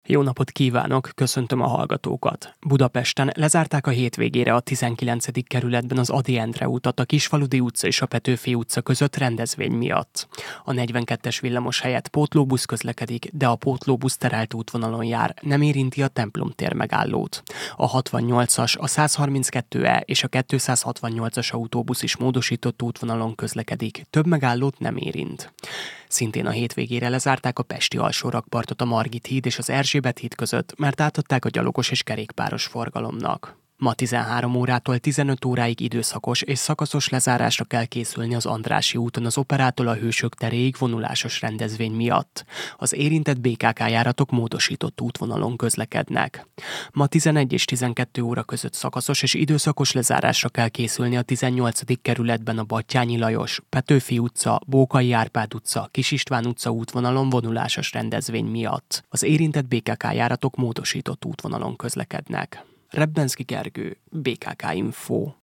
Jó napot kívánok, köszöntöm a hallgatókat. Budapesten lezárták a hétvégére a 19. kerületben az Ady Endre utat a Kisfaludy utca és a Petőfi utca között rendezvény miatt. A 42-es villamos helyett pótlóbusz közlekedik, de a pótlóbusz terelt útvonalon jár, nem érinti a Templom tér megállót. A 68-as, a 132E és a 268-as autóbusz is módosított útvonalon közlekedik, több megállót nem érint. Szintén a hétvégére lezárták a pesti alsórakpartot a Margit híd és az Erzsébet híd között, mert átadták a gyalogos és kerékpáros forgalomnak. Ma 13 órától 15 óráig időszakos és szakaszos lezárásra kell készülni az Andrássy úton az Operától a Hősök teréig vonulásos rendezvény miatt. Az érintett BKK járatok módosított útvonalon közlekednek. Ma 11 és 12 óra között szakaszos és időszakos lezárásra kell készülni a 18. kerületben a Batthyány Lajos, Petőfi utca, Bókai Árpád utca, Kis István utca útvonalon vonulásos rendezvény miatt. Az érintett BKK járatok módosított útvonalon közlekednek. Rebbenszky Gergő, BKK Info.